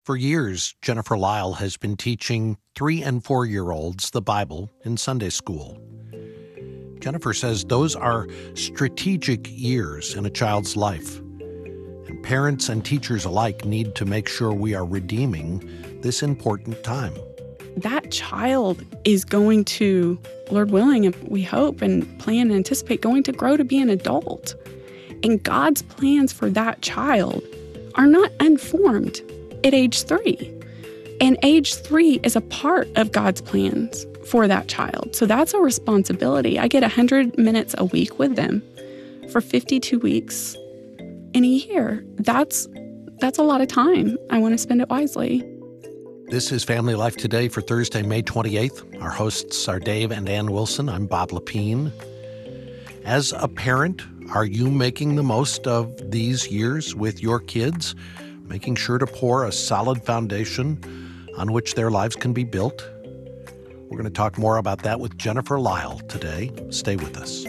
For years, Jennifer Lyle has been teaching 3- and 4-year-olds the Bible in Sunday school. Jennifer says those are strategic years in a child's life, and parents and teachers alike need to make sure we are redeeming this important time. That child is going to, Lord willing, and we hope and plan and anticipate, going to grow to be an adult. And God's plans for that child are not unformed at age 3. And age 3 is a part of God's plans for that child. So that's a responsibility. I get 100 minutes a week with them for 52 weeks in a year. That's a lot of time. I want to spend it wisely. This is Family Life Today for Thursday, May 28th. Our hosts are Dave and Ann Wilson. I'm Bob Lepine. As a parent, are you making the most of these years with your kids, making sure to pour a solid foundation on which their lives can be built? We're going to talk more about that with Jennifer Lyle today. Stay with us.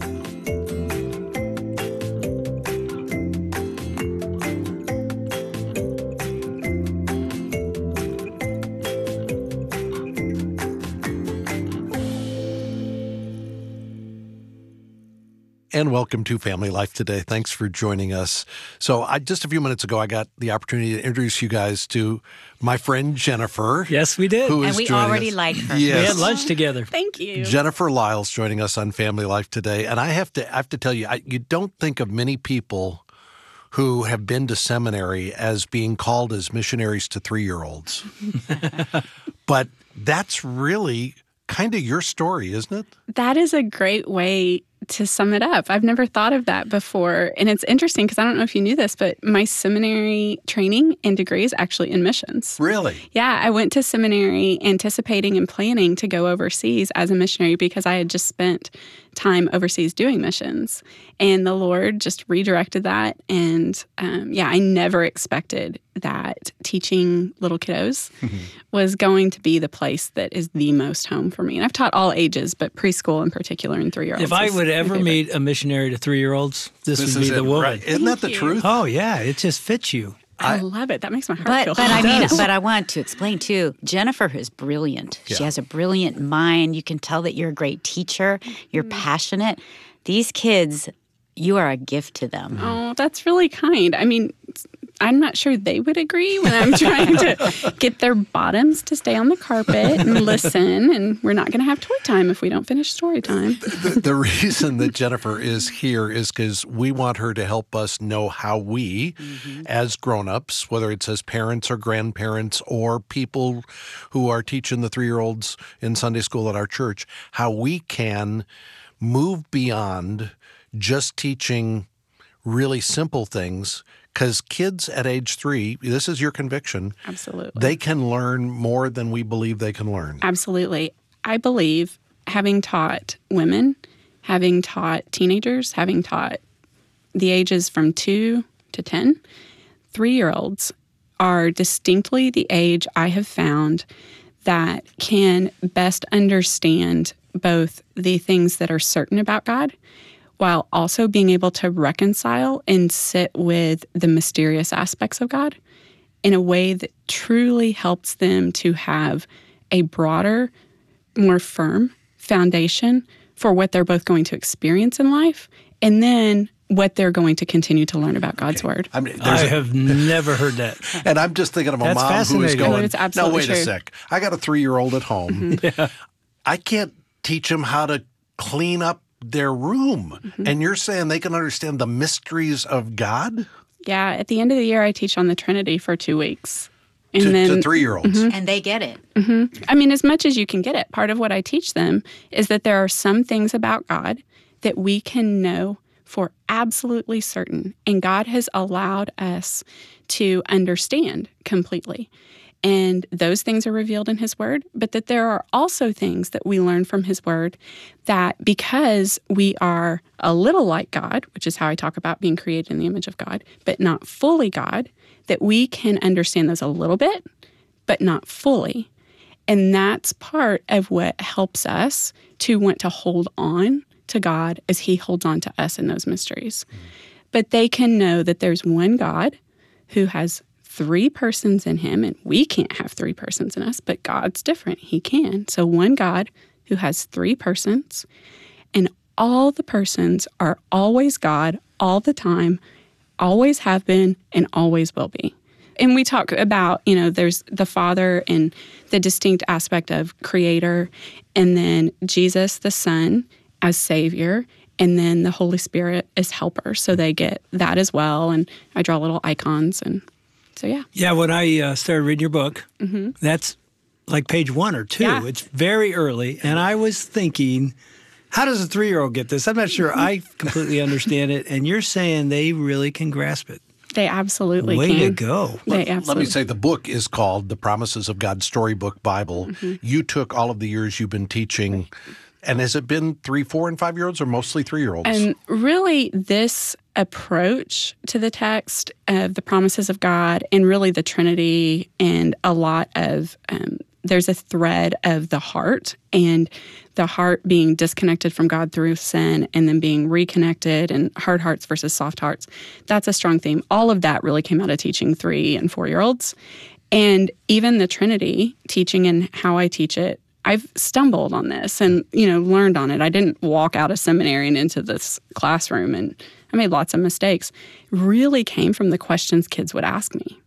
And welcome to Family Life Today. Thanks for joining us. So just a few minutes ago, I got the opportunity to introduce you guys to my friend Jennifer. Yes, we did. And we already like her. Yes. We had lunch together. Thank you. Jennifer Lyle's joining us on Family Life Today. And I have to tell you, you don't think of many people who have been to seminary as being called as missionaries to 3-year-olds. But that's really kind of your story, isn't it? That is a great way to sum it up. I've never thought of that before. And it's interesting because I don't know if you knew this, but my seminary training and degree is actually in missions. Really? Yeah, I went to seminary anticipating and planning to go overseas as a missionary because I had just spent time overseas doing missions. And the Lord just redirected that. And I never expected that teaching little kiddos was going to be the place that is the most home for me. And I've taught all ages, but preschool in particular and 3-year-olds. If I would ever meet a missionary to 3-year-olds, this would be the woman. Right. Isn't that the truth? Oh, yeah. It just fits you. I love it. That makes my heart feel But I want to explain too, Jennifer is brilliant. Yeah. She has a brilliant mind. You can tell that you're a great teacher. You're passionate. These kids, you are a gift to them. Oh, that's really kind. I mean, I'm not sure they would agree when I'm trying to get their bottoms to stay on the carpet and listen, and we're not going to have toy time if we don't finish story time. The reason that Jennifer is here is because we want her to help us know how we, as grown-ups, whether it's as parents or grandparents or people who are teaching the 3-year-olds in Sunday school at our church, how we can move beyond just teaching really simple things. Because kids at age 3, this is your conviction. Absolutely. They can learn more than we believe they can learn. Absolutely. I believe, having taught women, having taught teenagers, having taught the ages from 2 to 10, 3-year-olds are distinctly the age I have found that can best understand both the things that are certain about God while also being able to reconcile and sit with the mysterious aspects of God in a way that truly helps them to have a broader, more firm foundation for what they're both going to experience in life and then what they're going to continue to learn about God's Word. I have never heard that. And I'm just thinking of a That's mom who is fascinating. going, It's absolutely no, wait true. a sec. I got a 3-year-old at home. I can't teach him how to clean up their room. And you're saying they can understand the mysteries of God? Yeah, at the end of the year, I teach on the Trinity for 2 weeks. And To then 3-year-olds. And they get it. I mean, as much as you can get it, part of what I teach them is that there are some things about God that we can know for absolutely certain. And God has allowed us to understand completely. And those things are revealed in His Word, but that there are also things that we learn from His Word that because we are a little like God, which is how I talk about being created in the image of God, but not fully God, that we can understand those a little bit, but not fully. And that's part of what helps us to want to hold on to God as He holds on to us in those mysteries. But they can know that there's one God who has 3 persons in him, and we can't have 3 persons in us, but God's different. He can. So one God who has 3 persons, and all the persons are always God all the time, always have been, and always will be. And we talk about, there's the Father and the distinct aspect of Creator, and then Jesus, the Son, as Savior, and then the Holy Spirit as Helper. So they get that as well. And I draw little icons. And so, yeah. Yeah, when I started reading your book, that's like page 1 or 2. Yeah. It's very early. And I was thinking, how does a 3-year-old get this? I'm not sure I completely understand it. And you're saying they really can grasp it. They absolutely Way can. to go. They absolutely. Let me say the book is called The Promises of God's Storybook Bible. You took all of the years you've been teaching, and has it been 3, 4, and 5-year-olds or mostly 3-year-olds? And really, this approach to the text of the promises of God and really the Trinity, and a lot of, there's a thread of the heart, and the heart being disconnected from God through sin and then being reconnected, and hard hearts versus soft hearts. That's a strong theme. All of that really came out of teaching 3 and 4-year-olds. And even the Trinity, teaching and how I teach it, I've stumbled on this and, learned on it. I didn't walk out of seminary and into this classroom, and I made lots of mistakes. It really came from the questions kids would ask me.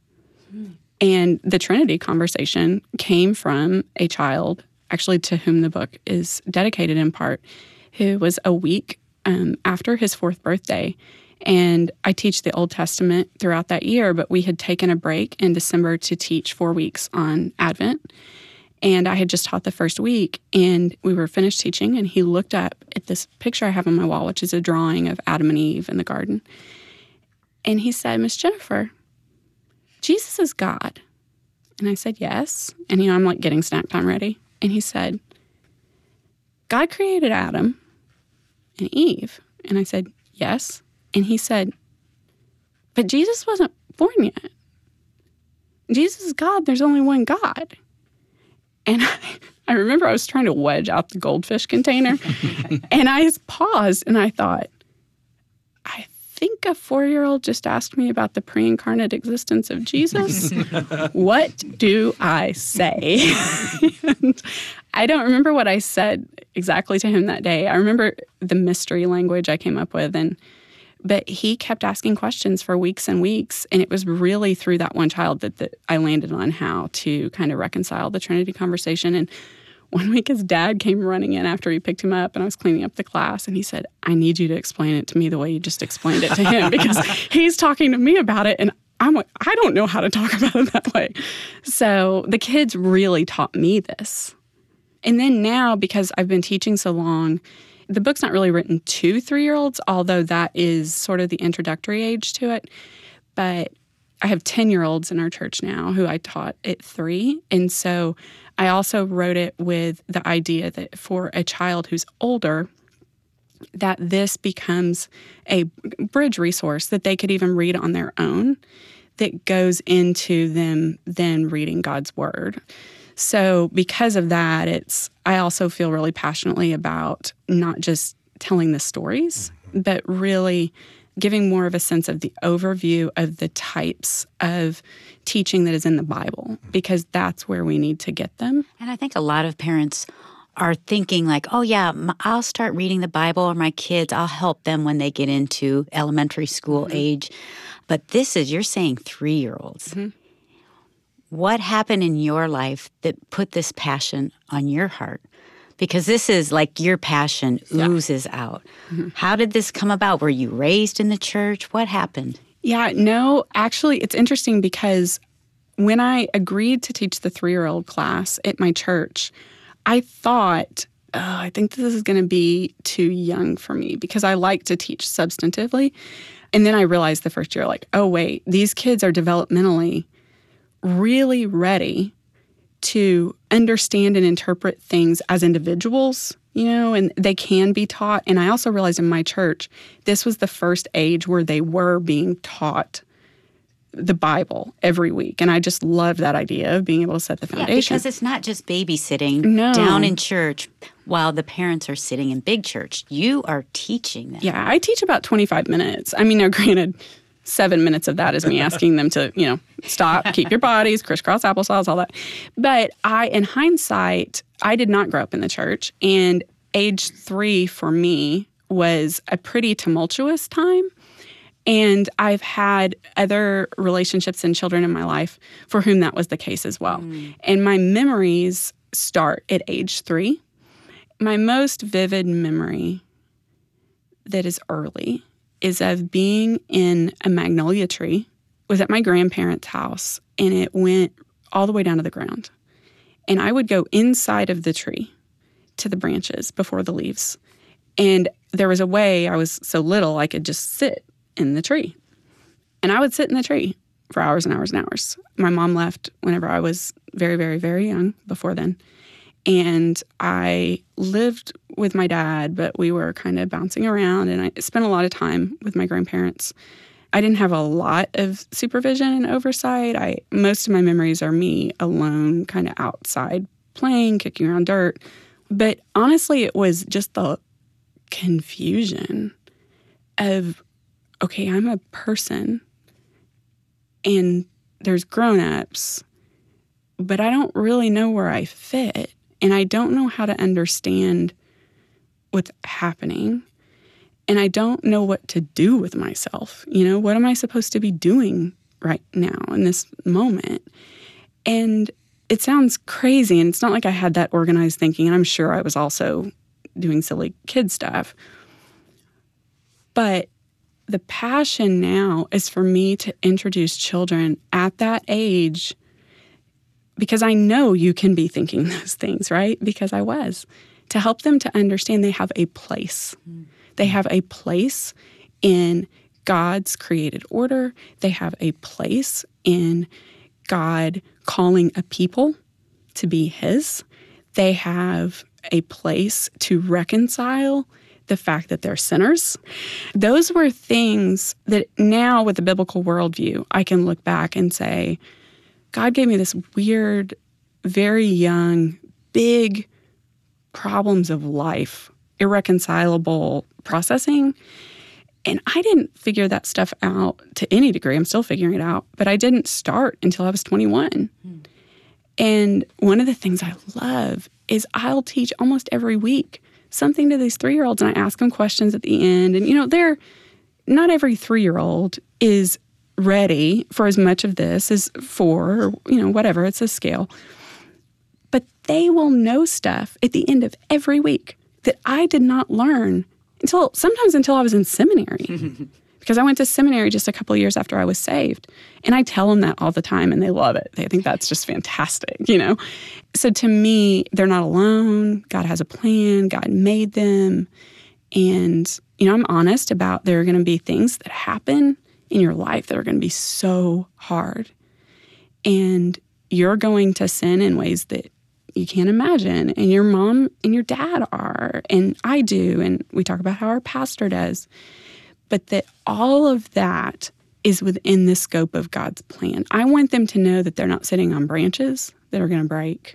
And the Trinity conversation came from a child, actually to whom the book is dedicated in part, who was a week after his 4th birthday. And I teach the Old Testament throughout that year, but we had taken a break in December to teach 4 weeks on Advent. And I had just taught the first week, and we were finished teaching, and he looked up at this picture I have on my wall, which is a drawing of Adam and Eve in the garden. And he said, "Miss Jennifer, Jesus is God." And I said, "Yes." And, I'm like getting snack time ready. And he said, "God created Adam and Eve." And I said, "Yes." And he said, "But Jesus wasn't born yet. Jesus is God. There's only one God." And I remember I was trying to wedge out the goldfish container. And I paused and I thought, I think a 4-year-old just asked me about the pre-incarnate existence of Jesus. What do I say? And I don't remember what I said exactly to him that day. I remember the mystery language I came up with, but he kept asking questions for weeks and weeks, and it was really through that one child that I landed on how to kind of reconcile the Trinity conversation. And one week his dad came running in after he picked him up, and I was cleaning up the class, and he said, "I need you to explain it to me the way you just explained it to him, because he's talking to me about it, and I'm like, I don't know how to talk about it that way." So the kids really taught me this. And then now, because I've been teaching so long, the book's not really written to 3-year-olds, although that is sort of the introductory age to it. But I have 10-year-olds in our church now who I taught at 3. And so I also wrote it with the idea that for a child who's older, that this becomes a bridge resource that they could even read on their own that goes into them then reading God's Word. So because of that, I also feel really passionately about not just telling the stories, but really giving more of a sense of the overview of the types of teaching that is in the Bible, because that's where we need to get them. And I think a lot of parents are thinking like, oh yeah, I'll start reading the Bible, or my kids, I'll help them when they get into elementary school age. But you're saying 3-year-olds. What happened in your life that put this passion on your heart? Because this is like your passion oozes out. How did this come about? Were you raised in the church? What happened? Yeah, no, actually, it's interesting because when I agreed to teach the 3-year-old class at my church, I thought, I think this is going to be too young for me, because I like to teach substantively. And then I realized the first year, like, oh, wait, these kids are developmentally really ready to understand and interpret things as individuals, and they can be taught. And I also realized in my church, this was the first age where they were being taught the Bible every week. And I just loved that idea of being able to set the foundation. Yeah, because it's not just babysitting down in church while the parents are sitting in big church. You are teaching them. Yeah, I teach about 25 minutes. I mean, now granted, 7 minutes of that is me asking them to, stop, keep your bodies, crisscross applesauce, all that. But in hindsight, I did not grow up in the church. And age 3 for me was a pretty tumultuous time. And I've had other relationships and children in my life for whom that was the case as well. And my memories start at age 3. My most vivid memory that is early is of being in a magnolia tree. It was at my grandparents' house, and it went all the way down to the ground. And I would go inside of the tree to the branches before the leaves. And there was a way, I was so little, I could just sit in the tree. And I would sit in the tree for hours and hours and hours. My mom left whenever I was very, very, very young, before then. And I lived with my dad, but we were kind of bouncing around, and I spent a lot of time with my grandparents. I didn't have a lot of supervision and oversight. Most of my memories are me alone, kind of outside, playing, kicking around dirt. But honestly, it was just the confusion of, okay, I'm a person, and there's grown-ups, but I don't really know where I fit. And I don't know how to understand what's happening. And I don't know what to do with myself. What am I supposed to be doing right now in this moment? And it sounds crazy. And it's not like I had that organized thinking. And I'm sure I was also doing silly kid stuff. But the passion now is for me to introduce children at that age, because I know you can be thinking those things, right? Because I was. To help them to understand they have a place. They have a place in God's created order. They have a place in God calling a people to be His. They have a place to reconcile the fact that they're sinners. Those were things that now, with the biblical worldview, I can look back and say, God gave me this weird, very young, big problems of life, irreconcilable processing. And I didn't figure that stuff out to any degree. I'm still figuring it out. But I didn't start until I was 21. And one of the things I love is I'll teach almost every week something to these 3-year-olds, and I ask them questions at the end. And, not every 3-year-old is ready for as much of this as 4, or, whatever, it's a scale. But they will know stuff at the end of every week that I did not learn sometimes until I was in seminary. Because I went to seminary just a couple of years after I was saved. And I tell them that all the time, and they love it. They think that's just fantastic, So to me, they're not alone. God has a plan. God made them. And, I'm honest about there are going to be things that happen in your life that are going to be so hard. And you're going to sin in ways that you can't imagine. And your mom and your dad are, and I do, and we talk about how our pastor does. But that all of that is within the scope of God's plan. I want them to know that they're not sitting on branches that are going to break,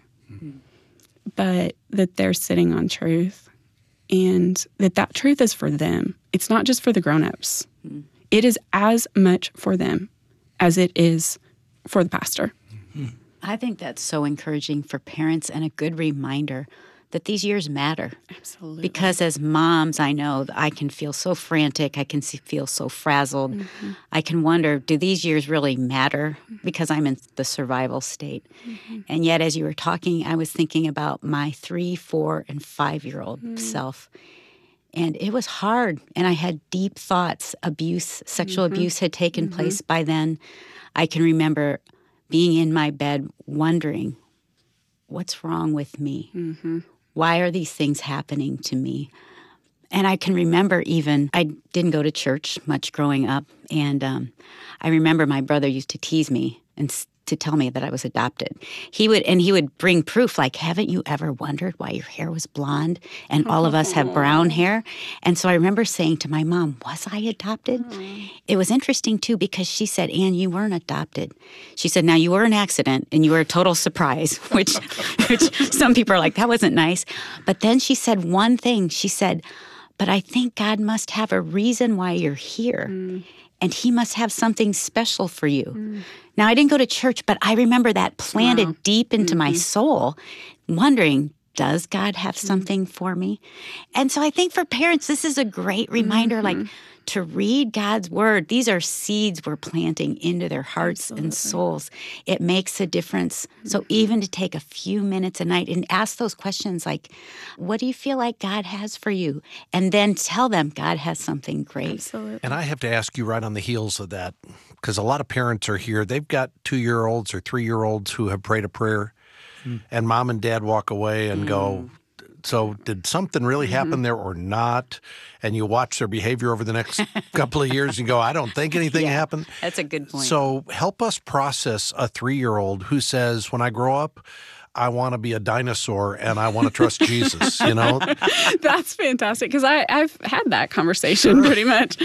but that they're sitting on truth, and that truth is for them. It's not just for the grown-ups. It is as much for them as it is for the pastor. I think that's so encouraging for parents, and a good reminder that these years matter. Absolutely. Because as moms, I know that I can feel so frantic. I can feel so frazzled. I can wonder, do these years really matter? Because I'm in the survival state. And yet, as you were talking, I was thinking about my 3, 4, and 5-year-old self. And it was hard. And I had deep thoughts. Sexual abuse had taken place by then. I can remember being in my bed wondering, what's wrong with me? Why are these things happening to me? And I can remember I didn't go to church much growing up. And I remember my brother used to tease me and to tell me that I was adopted. He would bring proof, like, haven't you ever wondered why your hair was blonde and all of us have brown hair? And so I remember saying to my mom, was I adopted? It was interesting, too, because she said, Ann, you weren't adopted. She said, now, you were an accident and you were a total surprise, which some people are like, that wasn't nice. But then she said one thing. She said, but I think God must have a reason why you're here. and he must have something special for you. Now, I didn't go to church, but I remember that planted deep into my soul, wondering, does God have something for me? And so I think for parents, this is a great reminder, like, to read God's word. These are seeds we're planting into their hearts and souls. It makes a difference. So even to take a few minutes a night and ask those questions like, what do you feel like God has for you? And then tell them God has something great. Absolutely. And I have to ask you right on the heels of that, because a lot of parents are here. They've got 2-year-olds or 3-year-olds who have prayed a prayer, and mom and dad walk away and go, so did something really happen there or not? And you watch their behavior over the next couple of years and go, I don't think anything happened. That's a good point. So help us process a 3-year-old who says, when I grow up, I want to be a dinosaur and I want to trust Jesus, you know? That's fantastic, because I've had that conversation pretty much.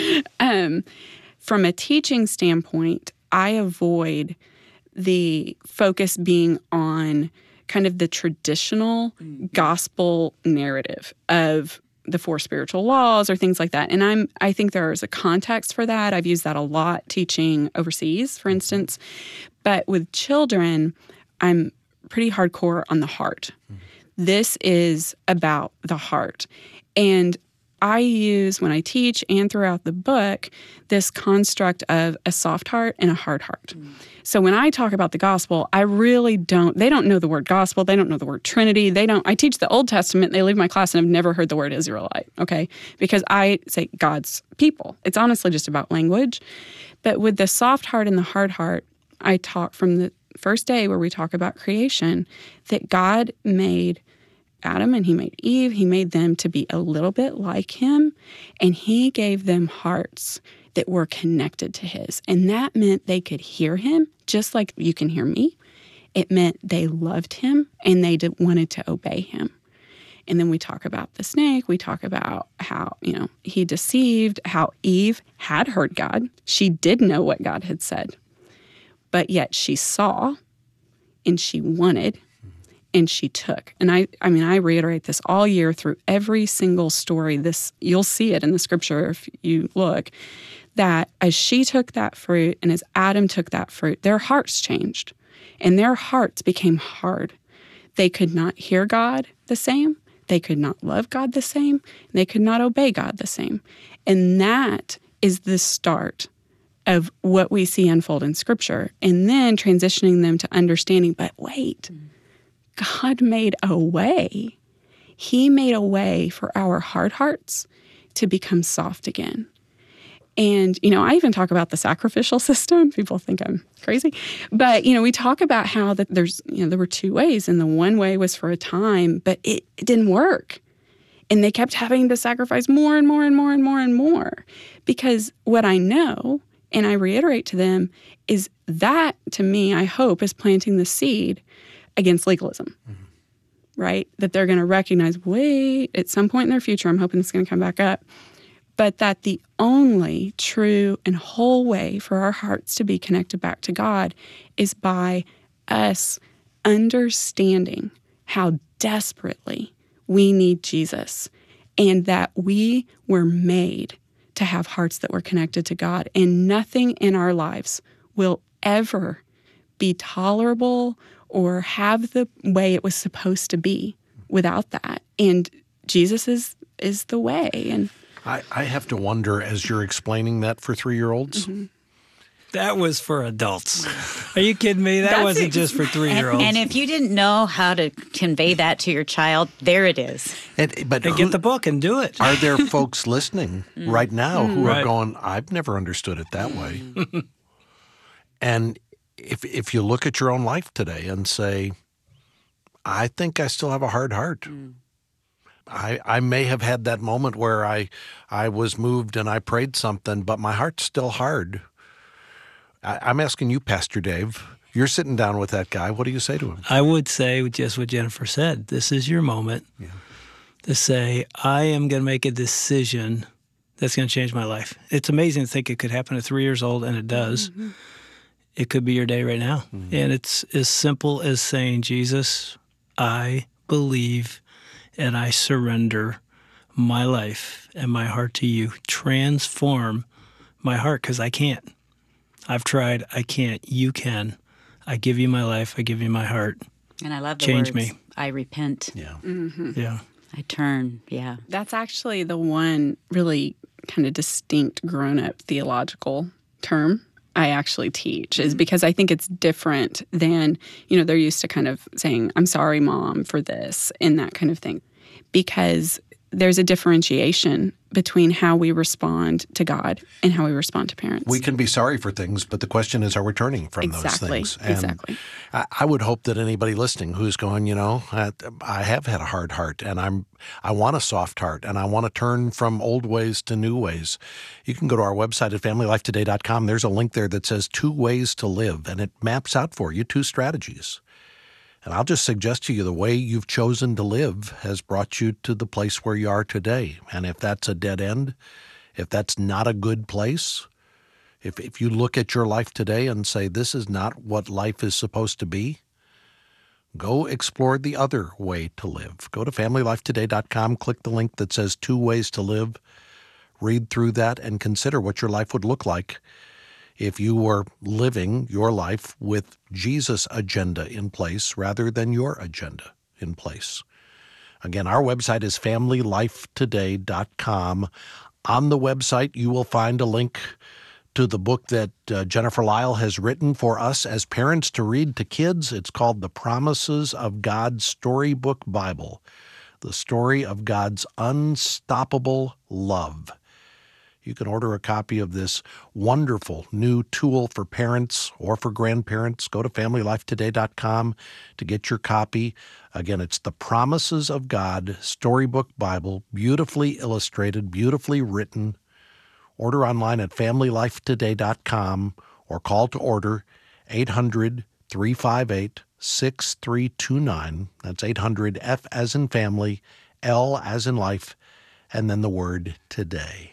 From a teaching standpoint, I avoid the focus being on kind of the traditional gospel narrative of the 4 spiritual laws or things like that. And I think there is a context for that. I've used that a lot teaching overseas, for instance. But with children, I'm pretty hardcore on the heart. This is about the heart. And I use, when I teach and throughout the book, this construct of a soft heart and a hard heart. So when I talk about the gospel, they don't know the word gospel. They don't know the word Trinity. I teach the Old Testament. They leave my class and have never heard the word Israelite, okay? Because I say God's people. It's honestly just about language. But with the soft heart and the hard heart, I talk from the first day where we talk about creation, that God made Adam and he made Eve. He made them to be a little bit like him, and he gave them hearts that were connected to his. And that meant they could hear him just like you can hear me. It meant they loved him and they wanted to obey him. And then we talk about the snake. We talk about how, he deceived, how Eve had heard God. She did know what God had said, but yet she saw and she wanted and she took. And I reiterate this all year through every single story. You'll see it in the scripture if you look, that as she took that fruit and as Adam took that fruit, their hearts changed and their hearts became hard. They could not hear God the same. They could not love God the same. They could not obey God the same. And that is the start of what we see unfold in scripture. And then transitioning them to understanding, but wait, God made a way. He made a way for our hard hearts to become soft again. And, I even talk about the sacrificial system. People think I'm crazy. But, we talk about how that there were 2 ways. And the one way was for a time, but it didn't work. And they kept having to sacrifice more and more and more and more and more. Because what I know, and I reiterate to them, is that, to me, I hope, is planting the seed against legalism, right? That they're going to recognize, wait, at some point in their future, I'm hoping this is going to come back up, but that the only true and whole way for our hearts to be connected back to God is by us understanding how desperately we need Jesus, and that we were made to have hearts that were connected to God, and nothing in our lives will ever be tolerable or have the way it was supposed to be without that. And Jesus is the way. And I have to wonder, as you're explaining that for 3-year-olds. That was for adults. Are you kidding me? That wasn't just for 3-year-olds. And if you didn't know how to convey that to your child, there it is. But get the book and do it. Are there folks listening right now who are going, I've never understood it that way? And if you look at your own life today and say, I think I still have a hard heart. I may have had that moment where I was moved and I prayed something, but my heart's still hard. I'm asking you, Pastor Dave, you're sitting down with that guy. What do you say to him? I would say just what Jennifer said. This is your moment to say, I am going to make a decision that's going to change my life. It's amazing to think it could happen at 3 years old, and it does. It could be your day right now. And it's as simple as saying, Jesus, I believe and I surrender my life and my heart to you. Transform my heart because I can't. I've tried. I can't. You can. I give you my life. I give you my heart. And I love the Change words, me. I repent. Yeah. Yeah. I turn. Yeah. That's actually the one really kind of distinct grown-up theological term I actually teach, is because I think it's different than, they're used to kind of saying, I'm sorry, Mom, for this, and that kind of thing. Because there's a differentiation between how we respond to God and how we respond to parents. We can be sorry for things, but the question is, are we turning from those things? And Exactly. I would hope that anybody listening who's going, I have had a hard heart, and I want a soft heart, and I want to turn from old ways to new ways. You can go to our website at familylifetoday.com. There's a link there that says 2 ways to live, and it maps out for you 2 strategies. And I'll just suggest to you, the way you've chosen to live has brought you to the place where you are today. And if that's a dead end, if that's not a good place, if you look at your life today and say, this is not what life is supposed to be, go explore the other way to live. Go to familylifetoday.com, click the link that says 2 ways to live, read through that, and consider what your life would look like if you were living your life with Jesus' agenda in place rather than your agenda in place. Again, our website is familylifetoday.com. On the website, you will find a link to the book that Jennifer Lisle has written for us as parents to read to kids. It's called The Promises of God Storybook Bible, the story of God's unstoppable love. You can order a copy of this wonderful new tool for parents or for grandparents. Go to familylifetoday.com to get your copy. Again, it's The Promises of God Storybook Bible, beautifully illustrated, beautifully written. Order online at familylifetoday.com or call to order 800-358-6329. That's 800 F as in family, L as in life, and then the word today.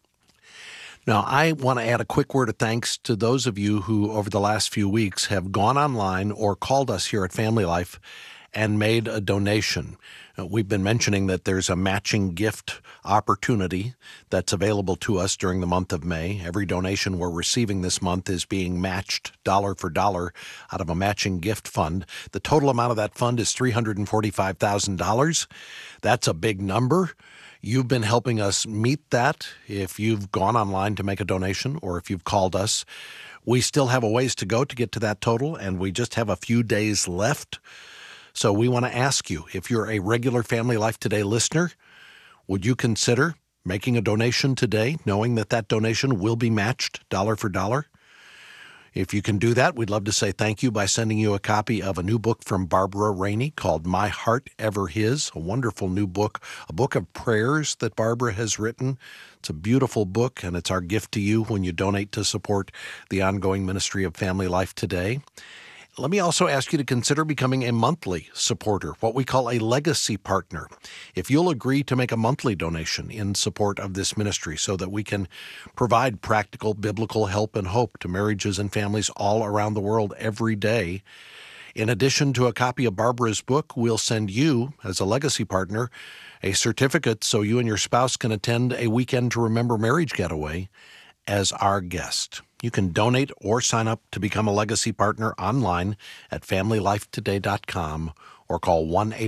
Now, I want to add a quick word of thanks to those of you who, over the last few weeks, have gone online or called us here at Family Life and made a donation. We've been mentioning that there's a matching gift opportunity that's available to us during the month of May. Every donation we're receiving this month is being matched dollar for dollar out of a matching gift fund. The total amount of that fund is $345,000. That's a big number. You've been helping us meet that if you've gone online to make a donation or if you've called us. We still have a ways to go to get to that total, and we just have a few days left. So we want to ask you, if you're a regular Family Life Today listener, would you consider making a donation today, knowing that that donation will be matched dollar for dollar? If you can do that, we'd love to say thank you by sending you a copy of a new book from Barbara Rainey called My Heart Ever His, a wonderful new book, a book of prayers that Barbara has written. It's a beautiful book, and it's our gift to you when you donate to support the ongoing ministry of Family Life Today. Let me also ask you to consider becoming a monthly supporter, what we call a legacy partner. If you'll agree to make a monthly donation in support of this ministry so that we can provide practical biblical help and hope to marriages and families all around the world every day, in addition to a copy of Barbara's book, we'll send you, as a legacy partner, a certificate so you and your spouse can attend a Weekend to Remember marriage getaway as our guest. You can donate or sign up to become a legacy partner online at familylifetoday.com or call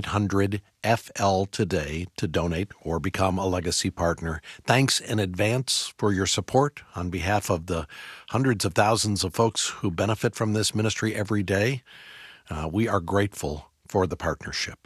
1-800-FL-TODAY to donate or become a legacy partner. Thanks in advance for your support on behalf of the hundreds of thousands of folks who benefit from this ministry every day. We are grateful for the partnership.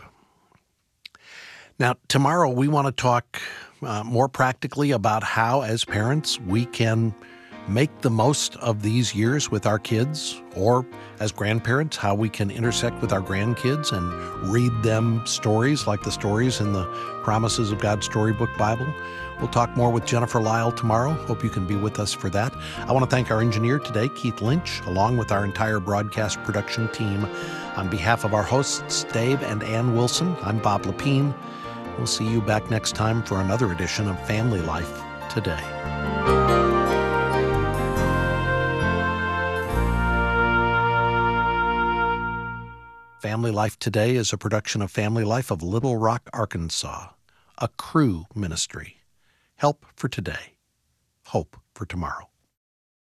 Now, tomorrow we want to talk more practically about how, as parents, we can make the most of these years with our kids, or as grandparents, how we can intersect with our grandkids and read them stories like the stories in the Promises of God Storybook Bible. We'll talk more with Jennifer Lisle tomorrow. Hope you can be with us for that. I want to thank our engineer today, Keith Lynch, along with our entire broadcast production team. On behalf of our hosts, Dave and Ann Wilson, I'm Bob Lepine. We'll see you back next time for another edition of Family Life Today. Family Life Today is a production of Family Life of Little Rock, Arkansas, a Cru ministry. Help for today, hope for tomorrow.